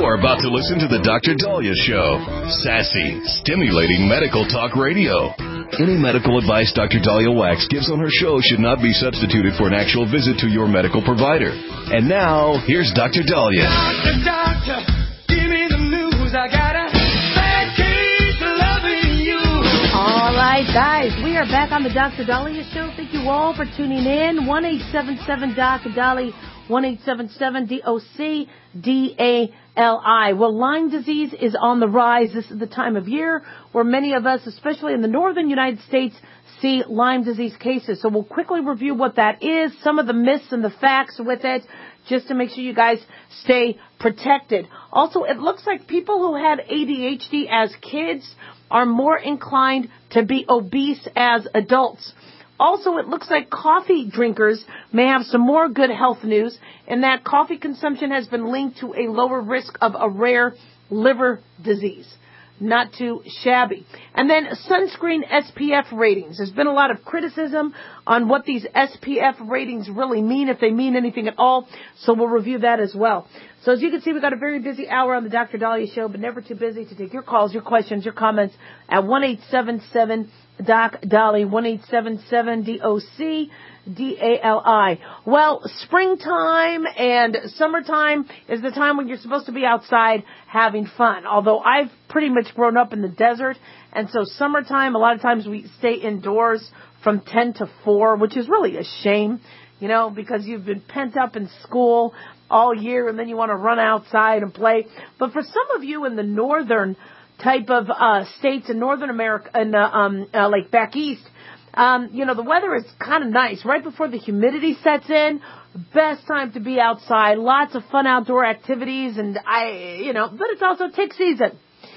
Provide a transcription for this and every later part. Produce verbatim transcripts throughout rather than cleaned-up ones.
are about to listen to the Doctor Daliah Show. Sassy, stimulating medical talk radio. Any medical advice Doctor Daliah Wax gives on her show should not be substituted for an actual visit to your medical provider. And now, here's Doctor Daliah. Doctor, doctor, give me the news. I got a bad case of loving you. All right, guys, we are back on the Doctor Daliah Show. Thank you all for tuning in. one eight seven seven Doctor Dali. one eight seven seven D O C D A L I. Well, Lyme disease is on the rise. This is the time of year where many of us, especially in the northern United States, see Lyme disease cases. So we'll quickly review what that is, some of the myths and the facts with it, just to make sure you guys stay protected. Also, it looks like people who had A D H D as kids are more inclined to be obese as adults. Also, it looks like coffee drinkers may have some more good health news, and that coffee consumption has been linked to a lower risk of a rare liver disease. Not too shabby. And then sunscreen S P F ratings. There's been a lot of criticism on what these S P F ratings really mean, if they mean anything at all. So we'll review that as well. So as you can see, we've got a very busy hour on the Doctor Daliah Show, but never too busy to take your calls, your questions, your comments at one eight seven seven Doc Dali, one eight seven seven D O C D A L I. Well, springtime and summertime is the time when you're supposed to be outside having fun. Although I've pretty much grown up in the desert, and so summertime, a lot of times we stay indoors from ten to four, which is really a shame, you know, because you've been pent up in school all year and then you want to run outside and play. But for some of you in the northern type of uh states in Northern America and uh, um uh, like back east, um you know, the weather is kind of nice right before the humidity sets in. Best time to be outside, lots of fun outdoor activities, and I you know but it's also tick season,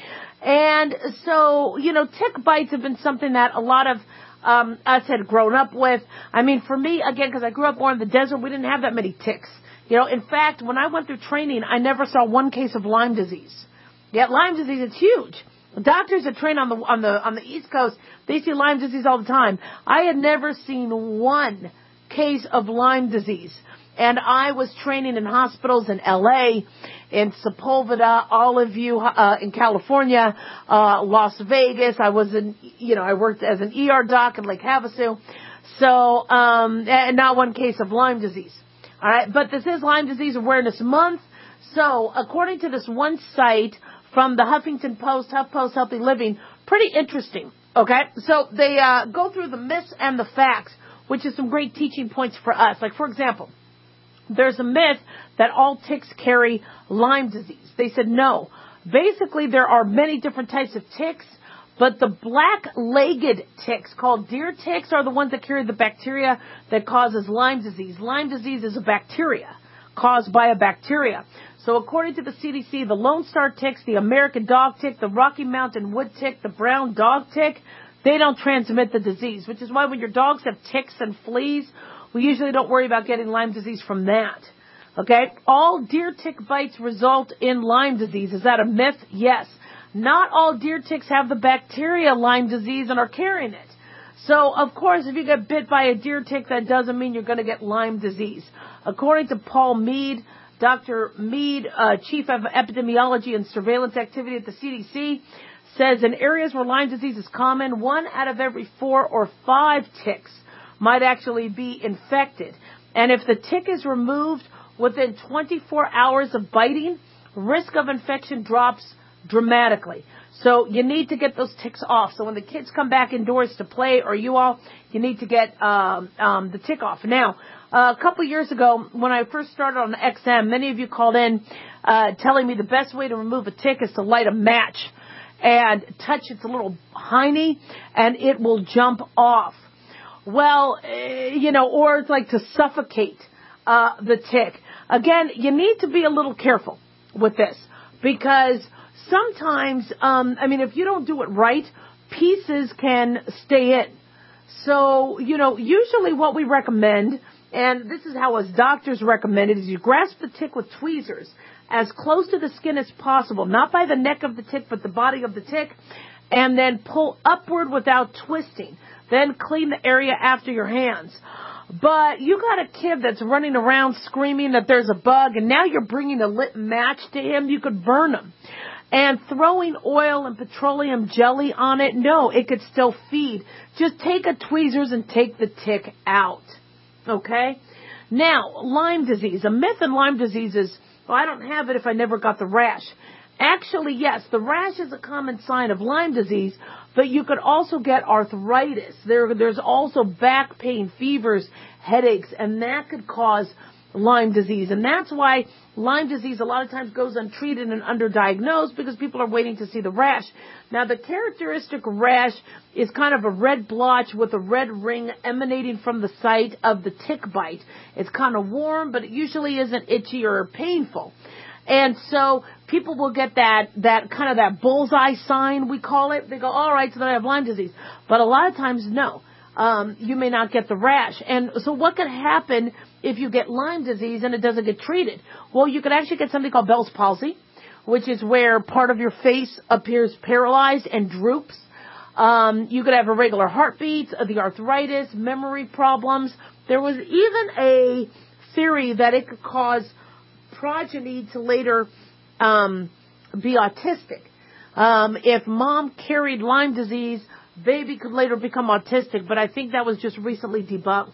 and so you know tick bites have been something that a lot of um us had grown up with. I mean, for me, again, because I grew up more in the desert, we didn't have that many ticks. You know, in fact, when I went through training, I never saw one case of Lyme disease. Yeah, Lyme disease is huge. Doctors that train on the on the on the East Coast, they see Lyme disease all the time. I had never seen one case of Lyme disease, and I was training in hospitals in L A, in Sepulveda, Olive uh, in California, uh, Las Vegas. I was in, you know, I worked as an E R doc in Lake Havasu. So, um, and not one case of Lyme disease. All right, but this is Lyme Disease Awareness Month. So, according to this one site from the Huffington Post, HuffPost Healthy Living, pretty interesting, okay? So they uh, go through the myths and the facts, which is some great teaching points for us. Like, for example, there's a myth that all ticks carry Lyme disease. They said no. Basically, there are many different types of ticks, but the black-legged ticks, called deer ticks, are the ones that carry the bacteria that causes Lyme disease. Lyme disease is a bacteria caused by a bacteria. So according to the C D C, the Lone Star ticks, the American dog tick, the Rocky Mountain wood tick, the brown dog tick, they don't transmit the disease, which is why when your dogs have ticks and fleas, we usually don't worry about getting Lyme disease from that. Okay? All deer tick bites result in Lyme disease. Is that a myth? Yes. Not all deer ticks have the bacteria Lyme disease and are carrying it. So, of course, if you get bit by a deer tick, that doesn't mean you're going to get Lyme disease. According to Paul Mead, Doctor Mead, uh, Chief of Epidemiology and Surveillance Activity at the C D C, says in areas where Lyme disease is common, one out of every four or five ticks might actually be infected. And if the tick is removed within twenty-four hours of biting, risk of infection drops dramatically. So you need to get those ticks off. So when the kids come back indoors to play, or you all, you need to get um, um, the tick off. Now, uh, a couple years ago, when I first started on X M, many of you called in uh, telling me the best way to remove a tick is to light a match and touch its little hiney, and it will jump off. Well, uh, you know, or it's like to suffocate uh, the tick. Again, you need to be a little careful with this, because sometimes, um, I mean, if you don't do it right, pieces can stay in. So, you know, usually what we recommend, and this is how us doctors recommend it, is you grasp the tick with tweezers as close to the skin as possible, not by the neck of the tick, but the body of the tick, and then pull upward without twisting. Then clean the area after your hands. But you got a kid that's running around screaming that there's a bug, and now you're bringing a lit match to him, you could burn him. And throwing oil and petroleum jelly on it, no, it could still feed. Just take a tweezers and take the tick out. Okay? Now, Lyme disease. A myth in Lyme disease is, well, I don't have it if I never got the rash. Actually, yes, the rash is a common sign of Lyme disease, but you could also get arthritis. There, there's also back pain, fevers, headaches, and that could cause Lyme disease. And that's why Lyme disease a lot of times goes untreated and underdiagnosed, because people are waiting to see the rash. Now, the characteristic rash is kind of a red blotch with a red ring emanating from the site of the tick bite. It's kind of warm, but it usually isn't itchy or painful. And so people will get that, that kind of that bullseye sign, we call it. They go, all right, so then I have Lyme disease. But a lot of times, no. Um, you may not get the rash. And so what could happen if you get Lyme disease and it doesn't get treated? Well, you could actually get something called Bell's palsy, which is where part of your face appears paralyzed and droops. Um, you could have irregular heartbeats, the arthritis, memory problems. There was even a theory that it could cause progeny to later um, be autistic. Um, if mom carried Lyme disease, baby could later become autistic, but I think that was just recently debunked.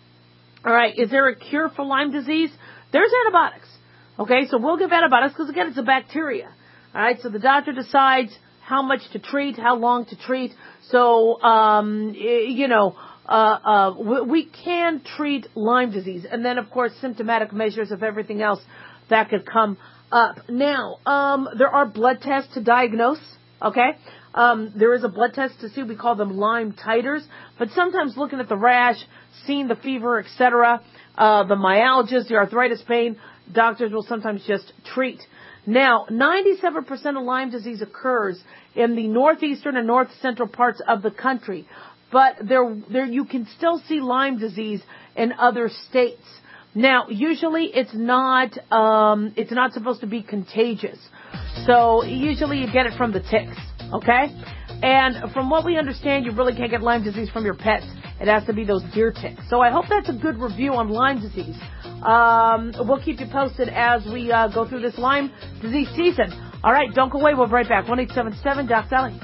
All right, is there a cure for Lyme disease? There's antibiotics. Okay, so we'll give antibiotics because, again, it's a bacteria. All right, so the doctor decides how much to treat, how long to treat. So, um, you know, uh, uh, we can treat Lyme disease. And then, of course, symptomatic measures of everything else that could come up. Now, um, there are blood tests to diagnose, okay? Um, there is a blood test to see. We call them Lyme titers. But sometimes looking at the rash, seeing the fever, et cetera, uh, the myalgias, the arthritis pain, doctors will sometimes just treat. Now, ninety-seven percent of Lyme disease occurs in the northeastern and north central parts of the country. But there, there, you can still see Lyme disease in other states. Now, usually it's not, um, it's not supposed to be contagious. So usually you get it from the ticks, okay? And from what we understand, you really can't get Lyme disease from your pets. It has to be those deer ticks. So I hope that's a good review on Lyme disease. Um, we'll keep you posted as we uh, go through this Lyme disease season. All right, don't go away. We'll be right back. one eight seven seven Doc Dolly.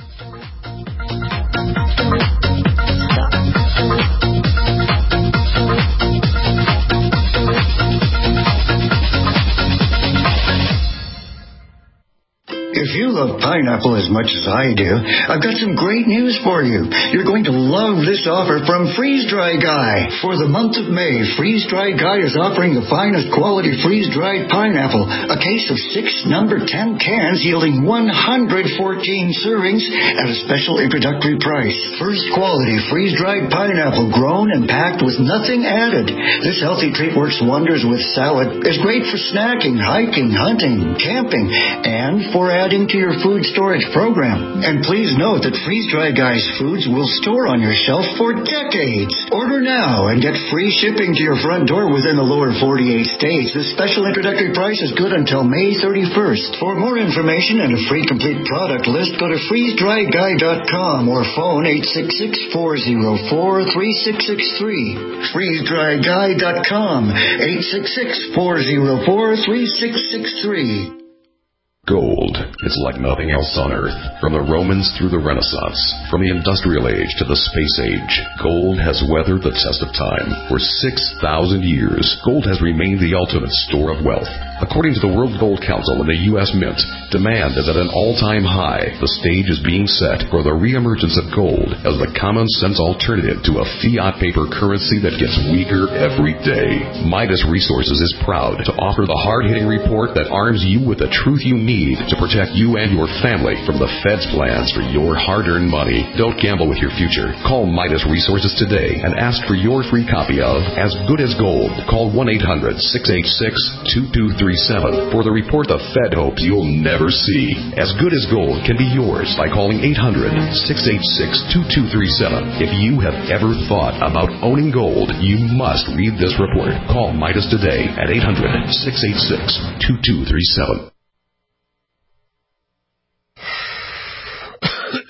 If you love pineapple as much as I do, I've got some great news for you. You're going to love this offer from Freeze Dry Guy. For the month of May, Freeze Dry Guy is offering the finest quality freeze-dried pineapple, a case of six number ten cans yielding one hundred fourteen servings at a special introductory price. First quality freeze-dried pineapple grown and packed with nothing added. This healthy treat works wonders with salad, is great for snacking, hiking, hunting, camping, and for adding to your food storage program. And please note that Freeze Dry Guy's foods will store on your shelf for decades. Order now and get free shipping to your front door within the lower forty-eight states. This special introductory price is good until May thirty-first. For more information and a free complete product list, go to freeze dry guy dot com or phone eight six six, four zero four, three six six three. freeze dry guy dot com, eight six six, four zero four, three six six three. Gold is like nothing else on Earth. From the Romans through the Renaissance, from the Industrial Age to the Space Age, gold has weathered the test of time. For six thousand years, gold has remained the ultimate store of wealth. According to the World Gold Council and the U S Mint, demand is at an all-time high. The stage is being set for the reemergence of gold as the common-sense alternative to a fiat paper currency that gets weaker every day. Midas Resources is proud to offer the hard-hitting report that arms you with the truth you need to protect you and your family from the Fed's plans for your hard-earned money. Don't gamble with your future. Call Midas Resources today and ask for your free copy of As Good as Gold. Call one eight hundred, six eight six, two two three seven for the report the Fed hopes you'll never see. As Good as Gold can be yours by calling eight hundred, six eight six, two two three seven. If you have ever thought about owning gold, you must read this report. Call Midas today at eight hundred, six eight six, two two three seven.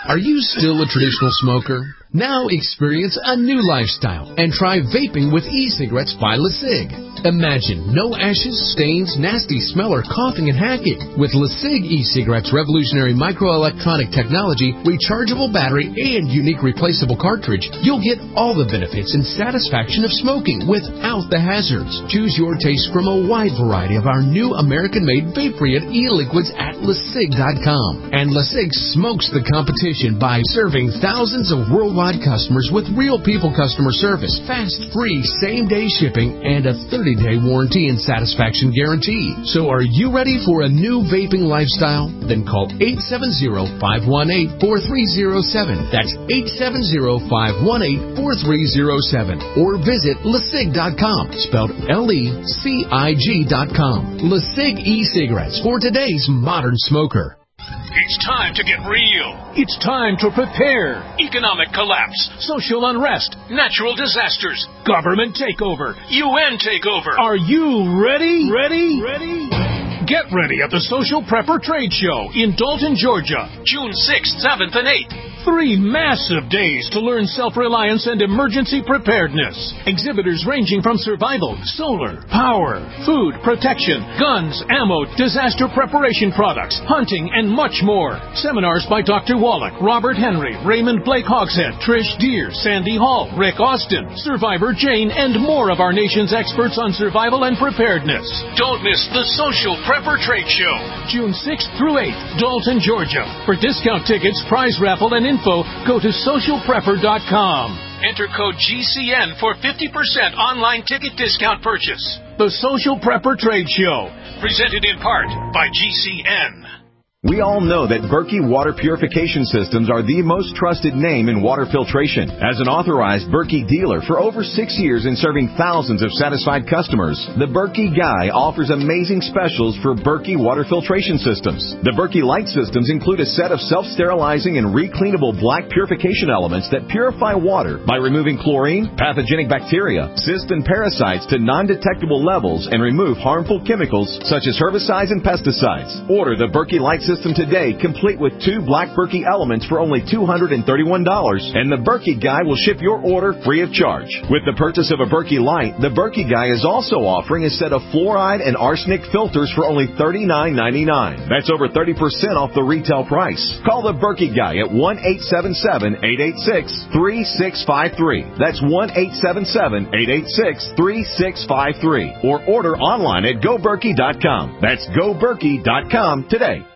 Are you still a traditional smoker? Now experience a new lifestyle and try vaping with e-cigarettes by LeSig. Imagine no ashes, stains, nasty smell, or coughing and hacking. With LeSig e-cigarettes' revolutionary microelectronic technology, rechargeable battery, and unique replaceable cartridge, you'll get all the benefits and satisfaction of smoking without the hazards. Choose your taste from a wide variety of our new American-made vape-free e-liquids at LeSig dot com. And LeSig smokes the competition by serving thousands of worldwide customers with real people customer service, fast, free, same-day shipping, and a thirty-day warranty and satisfaction guarantee. So are you ready for a new vaping lifestyle? Then call eight seven zero, five one eight, four three zero seven. That's eight seven zero, five one eight, four three zero seven. Or visit LeSig dot com, spelled L E C I G dot com. LeSig e-cigarettes for today's modern smoker. It's time to get real. It's time to prepare. Economic collapse, social unrest, natural disasters, government takeover, U N takeover. Are you ready? Ready? Ready? Get ready at the Social Prepper Trade Show in Dalton, Georgia, June sixth, seventh, and eighth. Three massive days to learn self-reliance and emergency preparedness. Exhibitors ranging from survival, solar, power, food, protection, guns, ammo, disaster preparation products, hunting, and much more. Seminars by Doctor Wallach, Robert Henry, Raymond Blake Hogshead, Trish Deere, Sandy Hall, Rick Austin, Survivor Jane, and more of our nation's experts on survival and preparedness. Don't miss the Social Prepper Trade Show, June sixth through eighth, Dalton, Georgia. For discount tickets, prize raffle, and info, go to social prepper dot com. Enter code G C N for fifty percent online ticket discount purchase. The Social Prepper Trade Show, presented in part by G C N. We all know that Berkey Water Purification Systems are the most trusted name in water filtration. As an authorized Berkey dealer for over six years and serving thousands of satisfied customers, the Berkey Guy offers amazing specials for Berkey Water Filtration Systems. The Berkey Light Systems include a set of self-sterilizing and recleanable black purification elements that purify water by removing chlorine, pathogenic bacteria, cysts, and parasites to non-detectable levels and remove harmful chemicals such as herbicides and pesticides. Order the Berkey Light System today, complete with two black Berkey elements for only two hundred thirty-one dollars, and the Berkey Guy will ship your order free of charge. With the purchase of a Berkey Light, the Berkey Guy is also offering a set of fluoride and arsenic filters for only thirty-nine ninety-nine. That's over thirty percent off the retail price. Call the Berkey Guy at one eight seven seven, eight eight six, three six five three. That's one eight seven seven, eight eight six, three six five three. Or order online at go berkey dot com. That's go berkey dot com today.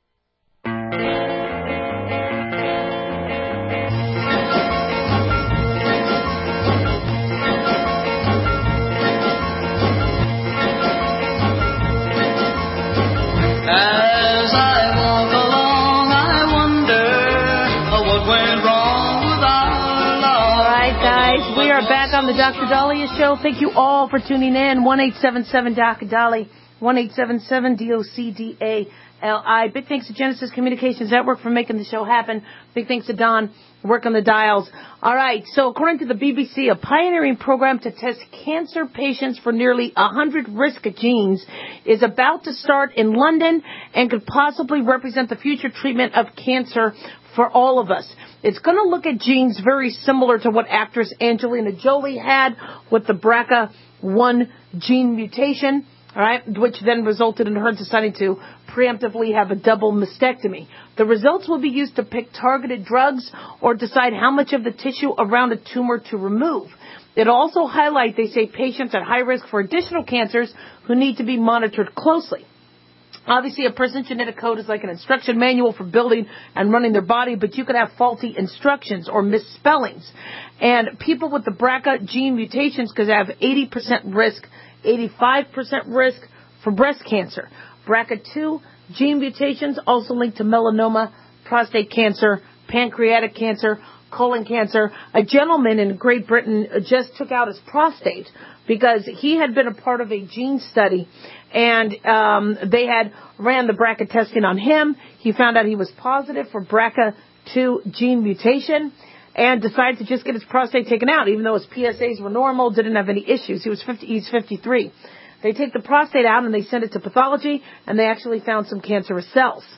Back on the Doctor Dahlia Show. Thank you all for tuning in. one eight seven seven D O C D A L I, one eight seven seven D O C D A L I. Big thanks to Genesis Communications Network for making the show happen. Big thanks to Don, work on the dials. All right, so according to the B B C, a pioneering program to test cancer patients for nearly one hundred risk genes is about to start in London and could possibly represent the future treatment of cancer for all of us. It's going to look at genes very similar to what actress Angelina Jolie had with the B R C A one gene mutation, all right, which then resulted in her deciding to preemptively have a double mastectomy. The results will be used to pick targeted drugs or decide how much of the tissue around a tumor to remove. It'll also highlight, they say, patients at high risk for additional cancers who need to be monitored closely. Obviously, a person's genetic code is like an instruction manual for building and running their body, but you could have faulty instructions or misspellings. And people with the B R C A gene mutations could have eighty percent risk, eighty-five percent risk for breast cancer. B R C A two gene mutations also linked to melanoma, prostate cancer, pancreatic cancer, colon cancer. A gentleman in Great Britain just took out his prostate because he had been a part of a gene study, and um, they had ran the B R C A testing on him. He found out he was positive for B R C A two gene mutation and decided to just get his prostate taken out, even though his P S As were normal, didn't have any issues. He was fifty, he's fifty-three. They take the prostate out and they send it to pathology, and they actually found some cancerous cells.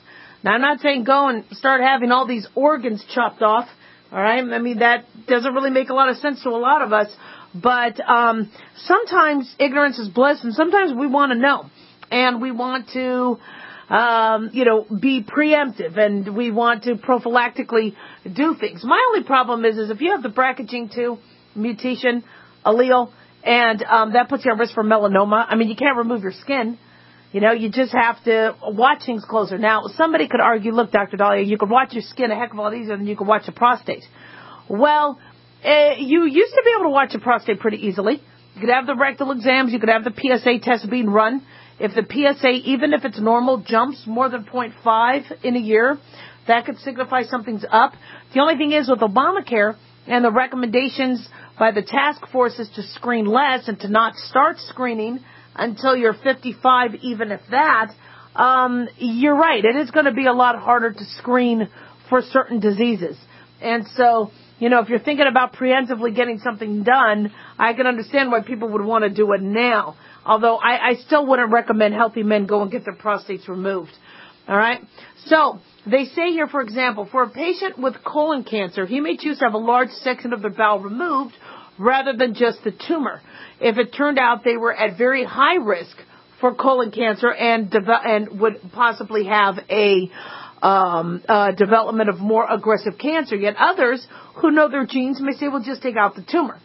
Now, I'm not saying go and start having all these organs chopped off, all right? I mean, that doesn't really make a lot of sense to a lot of us. But um, sometimes ignorance is bliss, and sometimes we want to know. And we want to, um, you know, be preemptive, and we want to prophylactically do things. My only problem is, is if you have the B R C A gene two mutation allele, and um, that puts you at risk for melanoma. I mean, you can't remove your skin. You know, you just have to watch things closer. Now, somebody could argue, look, Doctor Dahlia, you could watch your skin a heck of a lot easier than you could watch a prostate. Well, uh, you used to be able to watch a prostate pretty easily. You could have the rectal exams. You could have the P S A test being run. If the P S A, even if it's normal, jumps more than zero point five in a year, that could signify something's up. The only thing is with Obamacare and the recommendations by the task force is to screen less and to not start screening until you're fifty-five, even if that, um, you're right. It is going to be a lot harder to screen for certain diseases. And so, you know, if you're thinking about preemptively getting something done, I can understand why people would want to do it now. Although I, I still wouldn't recommend healthy men go and get their prostates removed. All right? So they say here, for example, for a patient with colon cancer, he may choose to have a large section of their bowel removed rather than just the tumor, if it turned out they were at very high risk for colon cancer and de- and would possibly have a um, uh, development of more aggressive cancer. Yet others who know their genes may say, well, just take out the tumor.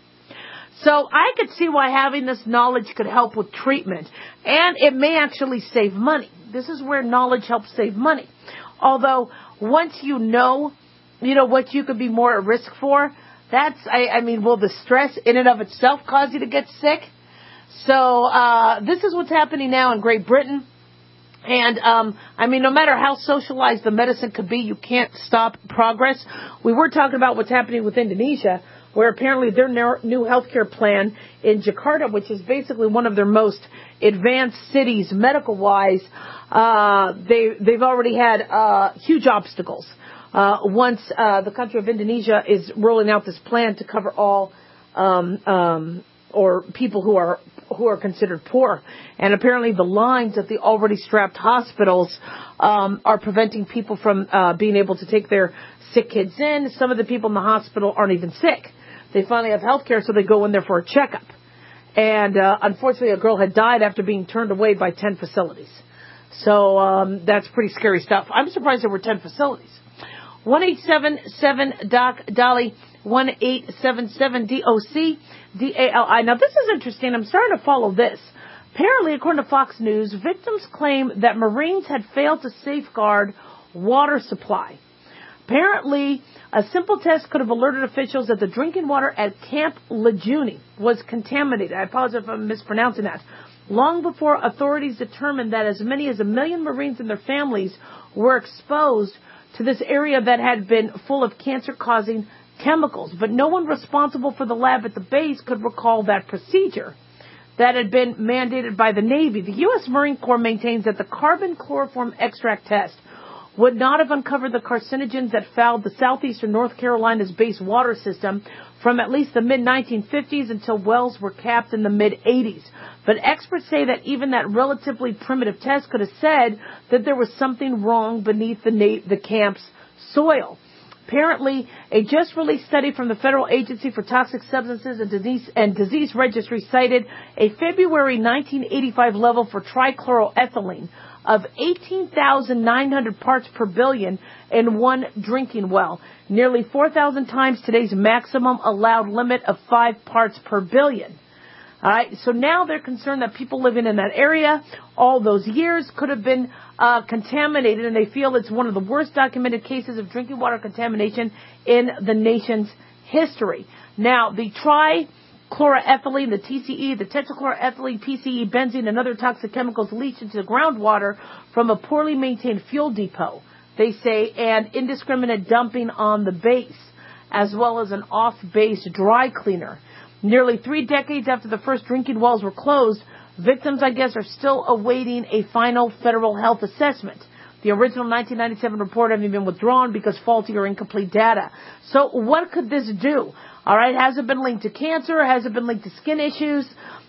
So I could see why having this knowledge could help with treatment, and it may actually save money. This is where knowledge helps save money. Although once you know, you know, what you could be more at risk for, that's, I, I mean, will the stress in and of itself cause you to get sick? So uh, this is what's happening now in Great Britain. And, um, I mean, no matter how socialized the medicine could be, you can't stop progress. We were talking about what's happening with Indonesia, where apparently their new healthcare plan in Jakarta, which is basically one of their most advanced cities medical-wise, uh, they, they've already had uh, huge obstacles. Uh, once uh, the country of Indonesia is rolling out this plan to cover all um, um, or people who are who are considered poor, and apparently the lines at the already strapped hospitals um, are preventing people from uh, being able to take their sick kids in. Some of the people in the hospital aren't even sick. They finally have health care, so they go in there for a checkup. And uh, unfortunately, a girl had died after being turned away by ten facilities. So um, that's pretty scary stuff. I'm surprised there were ten facilities. one eight seven seven D O C D A L I, one eight seven seven D O C D A L I. Now, this is interesting. I'm starting to follow this. Apparently, according to Fox News, victims claim that Marines had failed to safeguard water supply. Apparently, a simple test could have alerted officials that the drinking water at Camp Lejeune was contaminated. I apologize if I'm mispronouncing that. Long before authorities determined that as many as a million Marines and their families were exposed to this area that had been full of cancer-causing chemicals. But no one responsible for the lab at the base could recall that procedure that had been mandated by the Navy. The U S Marine Corps maintains that the carbon chloroform extract test would not have uncovered the carcinogens that fouled the southeastern North Carolina's base water system from at least the mid nineteen fifties until wells were capped in the mid eighties. But experts say that even that relatively primitive test could have said that there was something wrong beneath the, na- the camp's soil. Apparently, a just-released study from the Federal Agency for Toxic Substances and Disease, and Disease Registry cited a February nineteen eighty-five level for trichloroethylene of eighteen thousand nine hundred parts per billion in one drinking well, nearly four thousand times today's maximum allowed limit of five parts per billion. All right, so now they're concerned that people living in that area all those years could have been uh, contaminated, and they feel it's one of the worst documented cases of drinking water contamination in the nation's history. Now, the trichloroethylene, the T C E, the tetrachloroethylene, P C E, benzene, and other toxic chemicals leached into the groundwater from a poorly maintained fuel depot, they say, and indiscriminate dumping on the base, as well as an off-base dry cleaner. Nearly three decades after the first drinking wells were closed, victims, I guess, are still awaiting a final federal health assessment. The original nineteen ninety-seven report having been withdrawn because faulty or incomplete data. So what could this do? All right, has it been linked to cancer? Has it been linked to skin issues?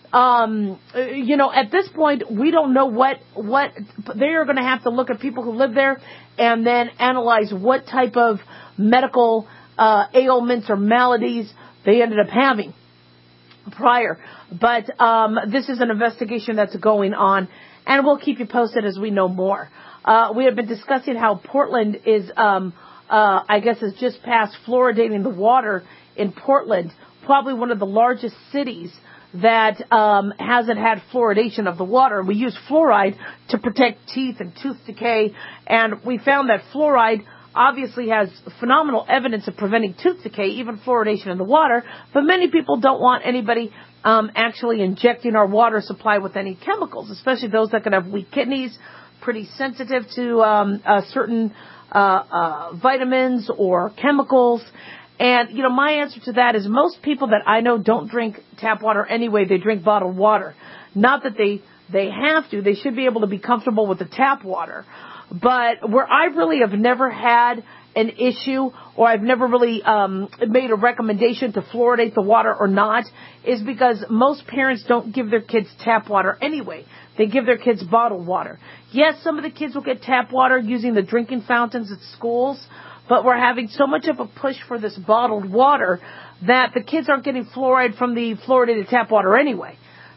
Um, you know, at this point, we don't know what, what, they are going to have to look at people who live there and then analyze what type of medical, uh, ailments or maladies they ended up having prior. But, um, this is an investigation that's going on, and we'll keep you posted as we know more. Uh, we have been discussing how Portland is, um, uh, I guess is just past fluoridating the water in Portland, probably one of the largest cities that um, hasn't had fluoridation of the water. We use fluoride to protect teeth and tooth decay, and we found that fluoride obviously has phenomenal evidence of preventing tooth decay, even fluoridation in the water, but many people don't want anybody um, actually injecting our water supply with any chemicals, especially those that can have weak kidneys, pretty sensitive to um, uh, certain uh, uh, vitamins or chemicals. And, you know, my answer to that is most people that I know don't drink tap water anyway. They drink bottled water. Not that they, they have to. They should be able to be comfortable with the tap water. But where I really have never had an issue or I've never really um, made a recommendation to fluoridate the water or not is because most parents don't give their kids tap water anyway. They give their kids bottled water. Yes, some of the kids will get tap water using the drinking fountains at schools, but we're having so much of a push for this bottled water that the kids aren't getting fluoride from the fluoridated tap water anyway.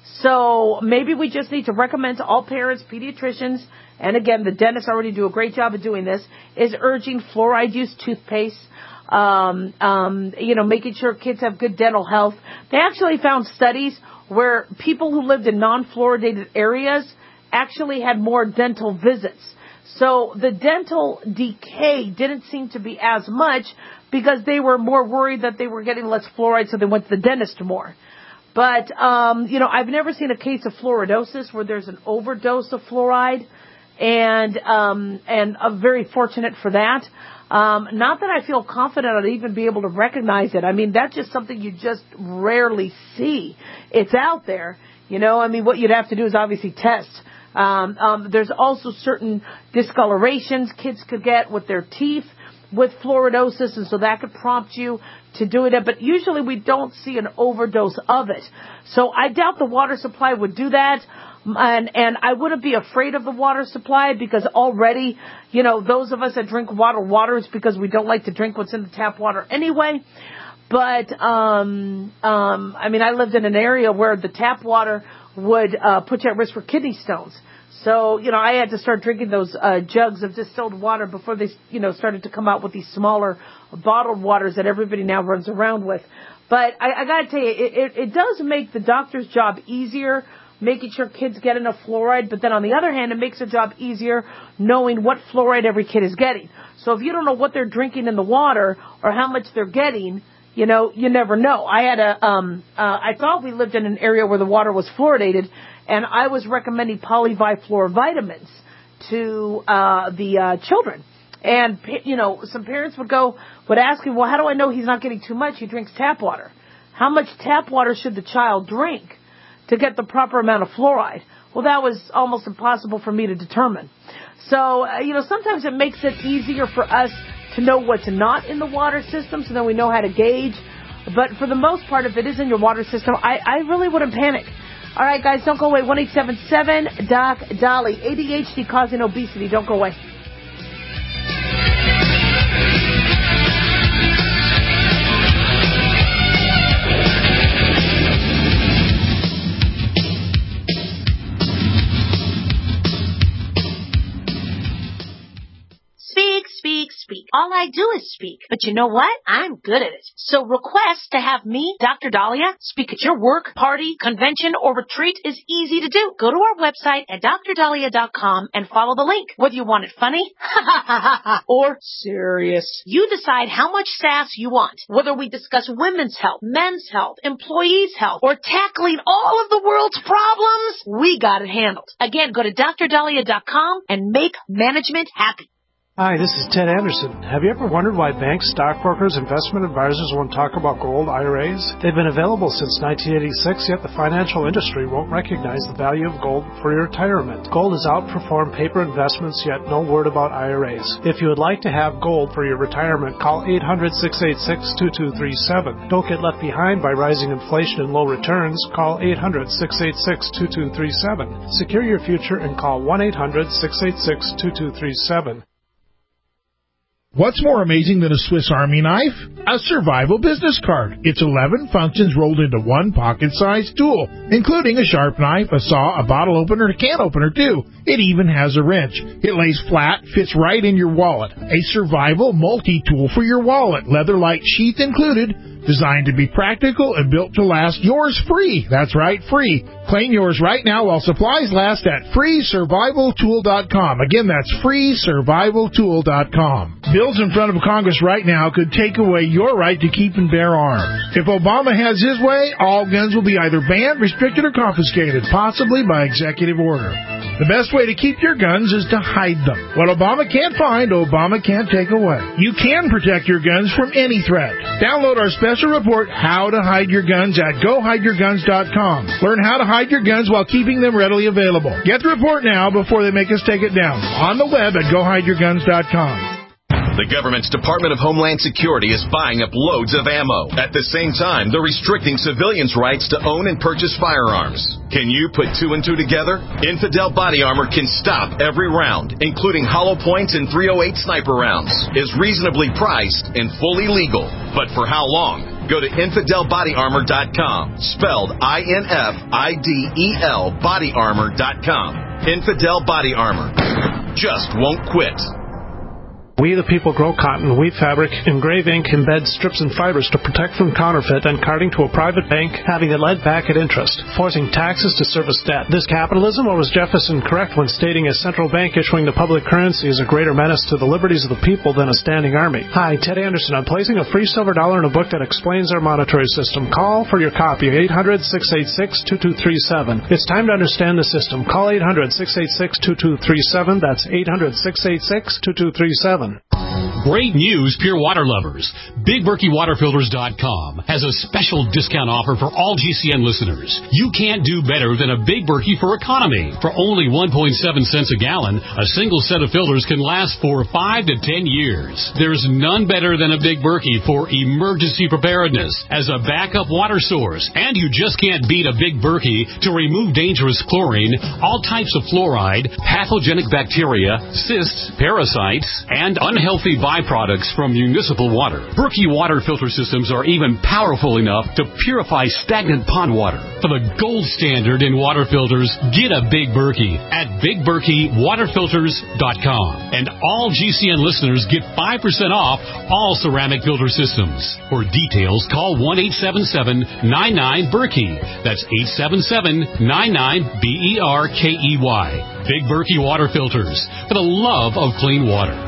So maybe we just need to recommend to all parents, pediatricians, and again, the dentists already do a great job of doing this, is urging fluoride-used toothpaste, um, um, you know, making sure kids have good dental health. They actually found studies where people who lived in non-fluoridated areas actually had more dental visits. So the dental decay didn't seem to be as much because they were more worried that they were getting less fluoride, so they went to the dentist more. But, um, you know, I've never seen a case of fluoridosis where there's an overdose of fluoride, and um, and I'm very fortunate for that. Um, not that I feel confident I'd even be able to recognize it. I mean, that's just something you just rarely see. It's out there. You know, I mean, what you'd have to do is obviously test. Um, um, there's also certain discolorations kids could get with their teeth with fluoridosis, and so that could prompt you to do it. But usually we don't see an overdose of it. So I doubt the water supply would do that. And, and I wouldn't be afraid of the water supply because already, you know, those of us that drink water, water is because we don't like to drink what's in the tap water anyway. But, um, um, I mean, I lived in an area where the tap water would uh, put you at risk for kidney stones. So, you know, I had to start drinking those uh, jugs of distilled water before they, you know, started to come out with these smaller bottled waters that everybody now runs around with. But I, I got to tell you, it, it, it does make the doctor's job easier, making sure kids get enough fluoride. But then on the other hand, it makes the job easier knowing what fluoride every kid is getting. So if you don't know what they're drinking in the water or how much they're getting, you know, you never know. I had a, um, uh, I thought we lived in an area where the water was fluoridated, and I was recommending polyvifluor vitamins to uh, the uh, children. And, you know, some parents would go, would ask me, well, how do I know he's not getting too much? He drinks tap water. How much tap water should the child drink to get the proper amount of fluoride? Well, that was almost impossible for me to determine. So, uh, you know, sometimes it makes it easier for us to know what's not in the water system, so then we know how to gauge. But for the most part, if it is in your water system, I, I really wouldn't panic. All right, guys, don't go away. one eight seven seven Doc Dolly. A D H D causing obesity. Don't go away. Speak. All I do is speak. But you know what? I'm good at it. So request to have me, Doctor Dahlia, speak at your work, party, convention, or retreat is easy to do. Go to our website at dr dahlia dot com and follow the link. Whether you want it funny or serious, you decide how much sass you want. Whether we discuss women's health, men's health, employees' health, or tackling all of the world's problems, we got it handled. Again, go to dr dahlia dot com and make management happy. Hi, this is Ted Anderson. Have you ever wondered why banks, stockbrokers, investment advisors won't talk about gold I R As? They've been available since nineteen eighty-six, yet the financial industry won't recognize the value of gold for your retirement. Gold has outperformed paper investments, yet no word about I R As. If you would like to have gold for your retirement, call eight hundred, six eight six, two two three seven. Don't get left behind by rising inflation and low returns. Call eight hundred, six eight six, two two three seven. Secure your future and call one eight hundred, six eight six, two two three seven. What's more amazing than a Swiss Army knife? A survival business card. It's eleven functions rolled into one pocket-sized tool, including a sharp knife, a saw, a bottle opener, a can opener, too. It even has a wrench. It lays flat, fits right in your wallet. A survival multi-tool for your wallet, leather-like sheath included, designed to be practical and built to last. Yours free. That's right, free. Claim yours right now while supplies last at free survival tool dot com. Again, that's free survival tool dot com. Bills in front of Congress right now could take away your right to keep and bear arms. If Obama has his way, all guns will be either banned, restricted, or confiscated, possibly by executive order. The best way to keep your guns is to hide them. What Obama can't find, Obama can't take away. You can protect your guns from any threat. Download our special report, How to Hide Your Guns, at go hide your guns dot com. Learn how to hide your guns while keeping them readily available. Get the report now before they make us take it down. On the web at go hide your guns dot com. The government's Department of Homeland Security is buying up loads of ammo. At the same time, they're restricting civilians' rights to own and purchase firearms. Can you put two and two together? Infidel Body Armor can stop every round, including hollow points and three oh eight sniper rounds, is reasonably priced and fully legal. But for how long? Go to infidel body armor dot com, spelled I N F I D E L body armor dot com. Infidel Body Armor. Just won't quit. We the people grow cotton, weave fabric, engrave ink, embed strips and fibers to protect from counterfeit, then carting to a private bank, having it led back at interest, forcing taxes to service debt. This capitalism, or was Jefferson correct when stating a central bank issuing the public currency is a greater menace to the liberties of the people than a standing army? Hi, Ted Anderson. I'm placing a free silver dollar in a book that explains our monetary system. Call for your copy, eight hundred, six eight six, two two three seven. It's time to understand the system. Call eight hundred, six eight six, two two three seven. That's eight hundred, six eight six, two two three seven. Great news, pure water lovers. Big Berkey Water Filters dot com has a special discount offer for all G C N listeners. You can't do better than a Big Berkey for economy. For only one point seven cents a gallon, a single set of filters can last for five to ten years. There's none better than a Big Berkey for emergency preparedness as a backup water source. And you just can't beat a Big Berkey to remove dangerous chlorine, all types of fluoride, pathogenic bacteria, cysts, parasites, and unhealthy byproducts from municipal water. Berkey water filter systems are even powerful enough to purify stagnant pond water. For the gold standard in water filters, get a Big Berkey at Big Berkey Water Filters dot com. And all G C N listeners get five percent off all ceramic filter systems. For details, call one eight seven seven, nine nine, Berkey. That's eight seven seven, nine nine, B E R K E Y. Big Berkey Water Filters, for the love of clean water.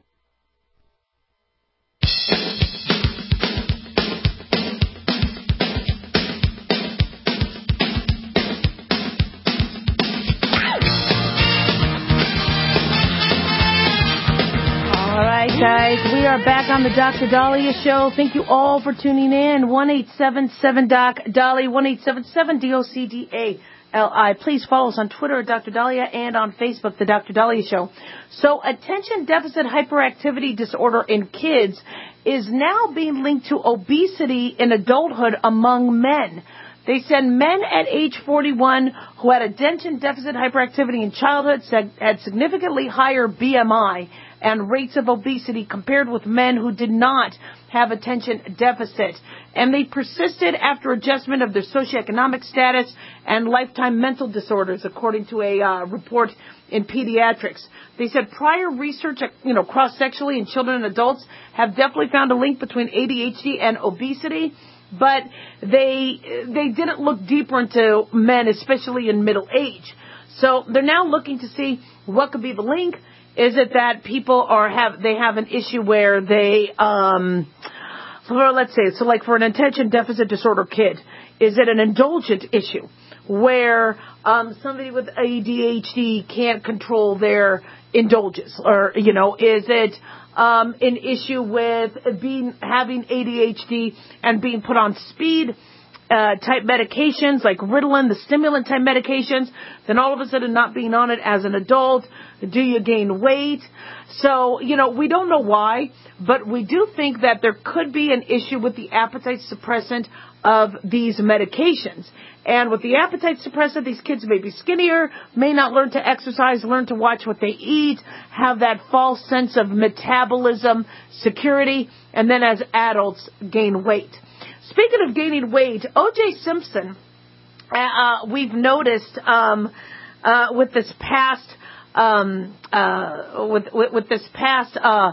Guys, we are back on the Doctor Dahlia Show. Thank you all for tuning in. one eight seven seven doc Dolly, one eight seven seven D O C D A L I. Please follow us on Twitter at Doctor Dahlia and on Facebook, The Doctor Dahlia Show. So attention deficit hyperactivity disorder in kids is now being linked to obesity in adulthood among men. They said men at age forty-one who had attention deficit hyperactivity in childhood said had significantly higher B M I and rates of obesity compared with men who did not have attention deficit. And they persisted after adjustment of their socioeconomic status and lifetime mental disorders, according to a uh, report in pediatrics. They said prior research, you know, cross-sexually in children and adults have definitely found a link between A D H D and obesity, but they they didn't look deeper into men, especially in middle age. So they're now looking to see what could be the link. Is it that people are have they have an issue where they um for, let's say so like for an attention deficit disorder kid, is it an indulgent issue where um somebody with A D H D can't control their indulges? Or, you know, is it um, an issue with being having A D H D and being put on speed uh, type medications like Ritalin, the stimulant type medications, then all of a sudden not being on it as an adult? Do you gain weight? So, you know, we don't know why, but we do think that there could be an issue with the appetite suppressant of these medications. And with the appetite suppressant, these kids may be skinnier, may not learn to exercise, learn to watch what they eat, have that false sense of metabolism security, and then as adults gain weight. Speaking of gaining weight, O J Simpson, uh, we've noticed um, uh, with this past um, uh, with, with with this past uh,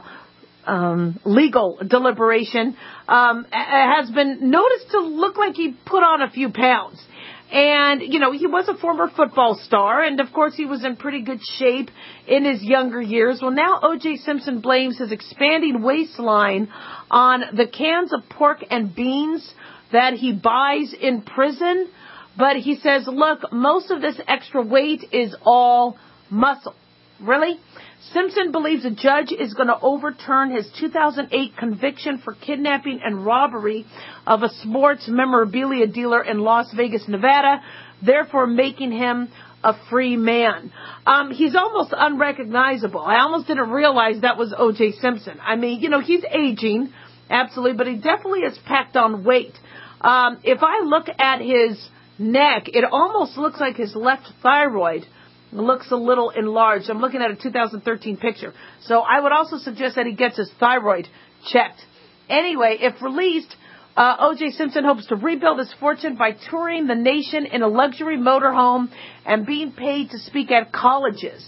um, legal deliberation, um, has been noticed to look like he put on a few pounds. And, you know, he was a former football star, and, of course, he was in pretty good shape in his younger years. Well, now O J Simpson blames his expanding waistline on the cans of pork and beans that he buys in prison. But he says, look, most of this extra weight is all muscle. Really? Simpson believes a judge is going to overturn his two thousand eight conviction for kidnapping and robbery of a sports memorabilia dealer in Las Vegas, Nevada, therefore making him a free man. Um, he's almost unrecognizable. I almost didn't realize that was O J Simpson. I mean, you know, he's aging, absolutely, but he definitely has packed on weight. Um, if I look at his neck, it almost looks like his left thyroid looks a little enlarged. I'm looking at a two thousand thirteen picture. So I would also suggest that he gets his thyroid checked. Anyway, if released, uh, O J Simpson hopes to rebuild his fortune by touring the nation in a luxury motorhome and being paid to speak at colleges.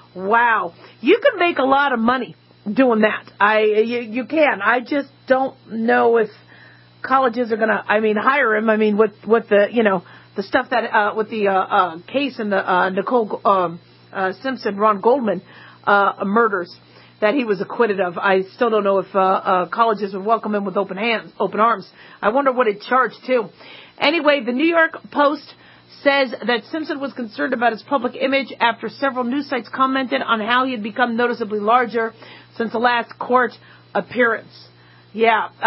Wow. You can make a lot of money doing that. I you, you can. I just don't know if colleges are going to, I mean, hire him. I mean, with, with the, you know, the stuff that, uh, with the, uh, uh, case in the, uh, Nicole, um, uh, Simpson, Ron Goldman, uh, murders that he was acquitted of. I still don't know if, uh, uh, colleges would welcome him with open hands, open arms. I wonder what it charged too. Anyway, the New York Post says that Simpson was concerned about his public image after several news sites commented on how he had become noticeably larger since the last court appearance. Yeah, uh,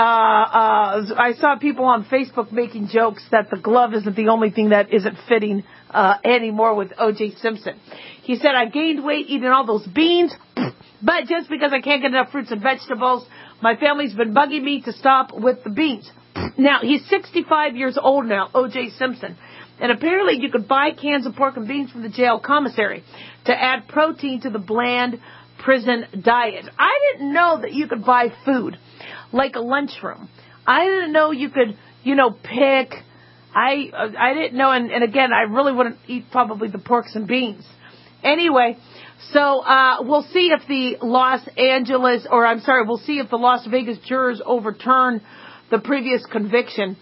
uh, I saw people on Facebook making jokes that the glove isn't the only thing that isn't fitting, uh, anymore with O J Simpson. He said, I gained weight eating all those beans, but just because I can't get enough fruits and vegetables, my family's been bugging me to stop with the beans. Now, he's sixty-five years old now, O J Simpson, and apparently you could buy cans of pork and beans from the jail commissary to add protein to the bland prison diet. I didn't know that you could buy food like a lunchroom. I didn't know you could, you know, pick. I I didn't know, and, and again, I really wouldn't eat probably the porks and beans. Anyway, so uh, we'll see if the Los Angeles, or I'm sorry, we'll see if the Las Vegas jurors overturn the previous conviction.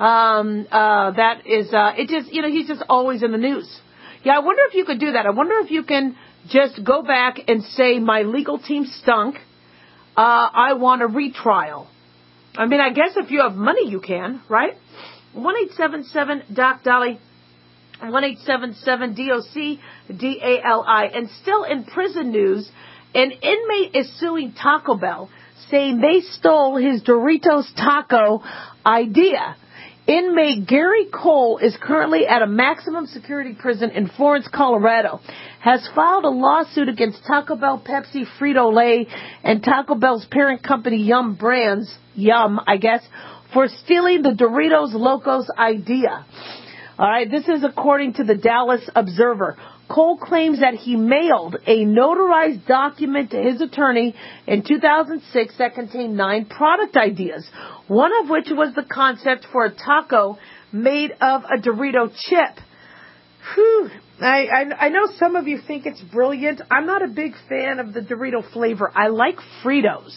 Um, uh, that is, uh, it just, you know, he's just always in the news. Yeah, I wonder if you could do that. I wonder if you can just go back and say, my legal team stunk. Uh, I want a retrial. I mean, I guess if you have money, you can, right? one eight seven seven D O C Dolly, one eight seven seven D O C D A L I. And still in prison news, an inmate is suing Taco Bell, saying they stole his Doritos taco idea. Inmate Gary Cole is currently at a maximum security prison in Florence, Colorado, has filed a lawsuit against Taco Bell, Pepsi, Frito-Lay, and Taco Bell's parent company Yum Brands, Yum, I guess, for stealing the Doritos Locos idea. All right, this is according to the Dallas Observer. Cole claims that he mailed a notarized document to his attorney in two thousand six that contained nine product ideas, one of which was the concept for a taco made of a Dorito chip. Whew. I, I, I know some of you think it's brilliant. I'm not a big fan of the Dorito flavor. I like Fritos.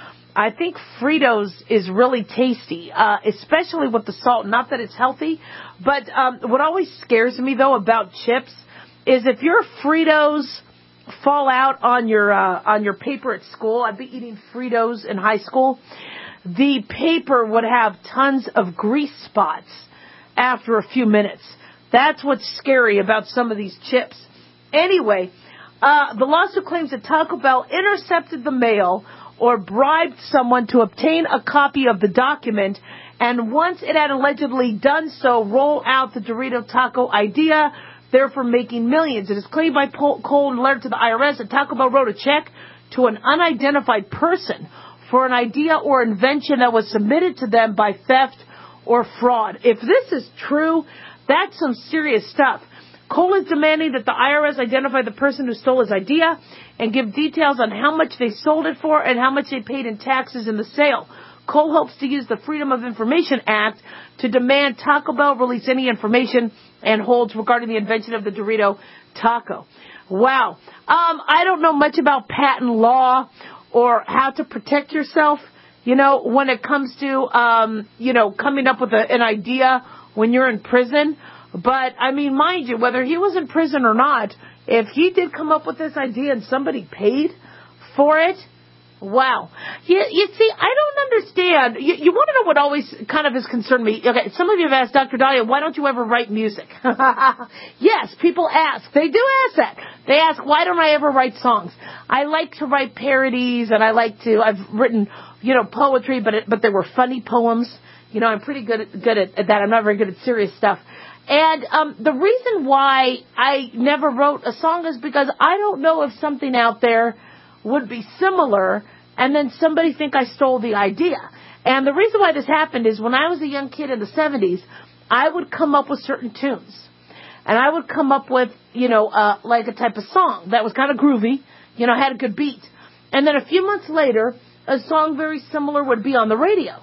I think Fritos is really tasty, uh, especially with the salt. Not that it's healthy, but um, what always scares me, though, about chips is if your Fritos fall out on your uh, on your paper at school. I'd be eating Fritos in high school. The paper would have tons of grease spots after a few minutes. That's what's scary about some of these chips. Anyway, Uh, the lawsuit claims that Taco Bell intercepted the mail or bribed someone to obtain a copy of the document, and once it had allegedly done so, roll out the Dorito Taco idea, therefore making millions. It is claimed by Cole in a letter to the I R S that Taco Bell wrote a check to an unidentified person for an idea or invention that was submitted to them by theft or fraud. If this is true, that's some serious stuff. Cole is demanding that the I R S identify the person who stole his idea and give details on how much they sold it for and how much they paid in taxes in the sale. Cole hopes to use the Freedom of Information Act to demand Taco Bell release any information and holds regarding the invention of the Dorito Taco. Wow. Um, I don't know much about patent law or how to protect yourself, you know, when it comes to, um, you know, coming up with a, an idea when you're in prison. But, I mean, mind you, whether he was in prison or not, if he did come up with this idea and somebody paid for it, wow. You, you see, I don't understand. You, you want to know what always kind of has concerned me? Okay, some of you have asked, Doctor Dahlia, why don't you ever write music? Yes, people ask. They do ask that. They ask, why don't I ever write songs? I like to write parodies, and I like to, I've written, you know, poetry, but it, but they were funny poems. You know, I'm pretty good at, good at, at that. I'm not very good at serious stuff. And um, the reason why I never wrote a song is because I don't know if something out there would be similar, and then somebody think I stole the idea. And the reason why this happened is when I was a young kid in the seventies, I would come up with certain tunes. And I would come up with, you know, uh, like a type of song that was kind of groovy, you know, had a good beat. And then a few months later, a song very similar would be on the radio.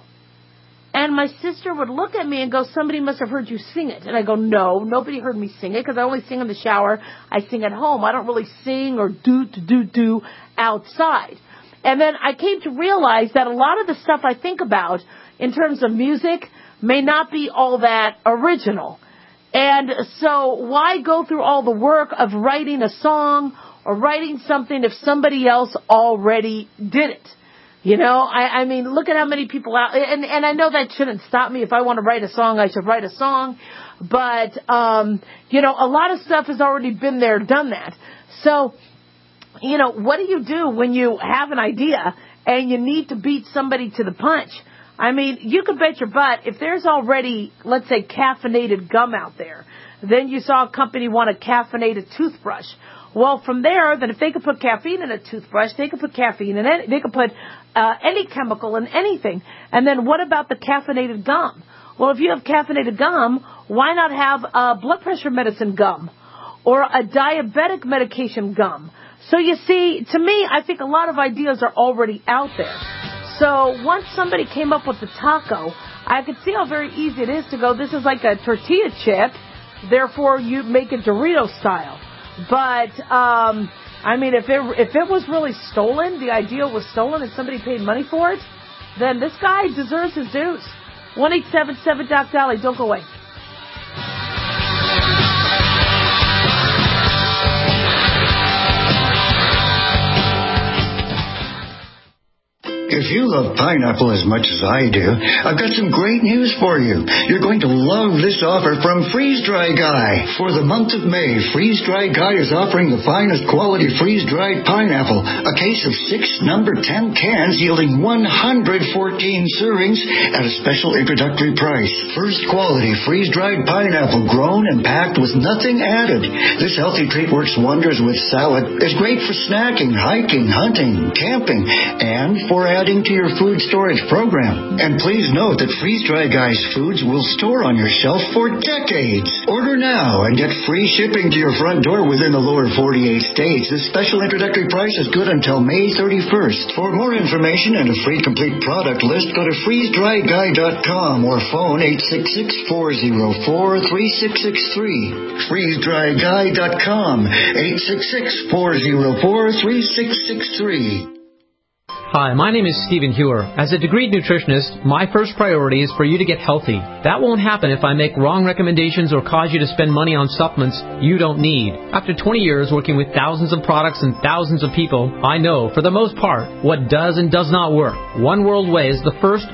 And my sister would look at me and go, somebody must have heard you sing it. And I go, no, nobody heard me sing it because I only sing in the shower. I sing at home. I don't really sing or do, do, do, do outside. And then I came to realize that a lot of the stuff I think about in terms of music may not be all that original. And so why go through all the work of writing a song or writing something if somebody else already did it? You know, I, I mean, look at how many people out, and, and I know that shouldn't stop me. If I want to write a song, I should write a song. But, um, you know, a lot of stuff has already been there, done that. So, you know, what do you do when you have an idea and you need to beat somebody to the punch? I mean, you could bet your butt if there's already, let's say, caffeinated gum out there, then you saw a company want a caffeinated toothbrush. Well, from there, then if they could put caffeine in a toothbrush, they could put caffeine in it. They could put uh, any chemical in anything. And then what about the caffeinated gum? Well, if you have caffeinated gum, why not have a blood pressure medicine gum or a diabetic medication gum? So you see, to me, I think a lot of ideas are already out there. So once somebody came up with the taco, I could see how very easy it is to go, this is like a tortilla chip, therefore you make it Dorito style. But, um, I mean, if it, if it was really stolen, the idea was stolen and somebody paid money for it, then this guy deserves his dues. one eight seven seven Doc Dolly, don't go away. If you love pineapple as much as I do, I've got some great news for you. You're going to love this offer from Freeze Dry Guy. For the month of May, Freeze Dry Guy is offering the finest quality freeze-dried pineapple, a case of six number ten cans yielding one hundred fourteen servings at a special introductory price. First quality freeze-dried pineapple grown and packed with nothing added. This healthy treat works wonders with salad, is great for snacking, hiking, hunting, camping, and for adding to your food storage program. And please note that Freeze Dry Guy's foods will store on your shelf for decades. Order now and get free shipping to your front door within the lower forty-eight states. This special introductory price is good until May thirty-first. For more information and a free complete product list, go to freeze dry guy dot com or phone eight six six, four zero four, three six six three. freeze dry guy dot com, eight six six, four zero four, three six six three. Hi, my name is Stephen Hewer. As a degreed nutritionist, my first priority is for you to get healthy. That won't happen if I make wrong recommendations or cause you to spend money on supplements you don't need. After twenty years working with thousands of products and thousands of people, I know, for the most part, what does and does not work. One World Way is the first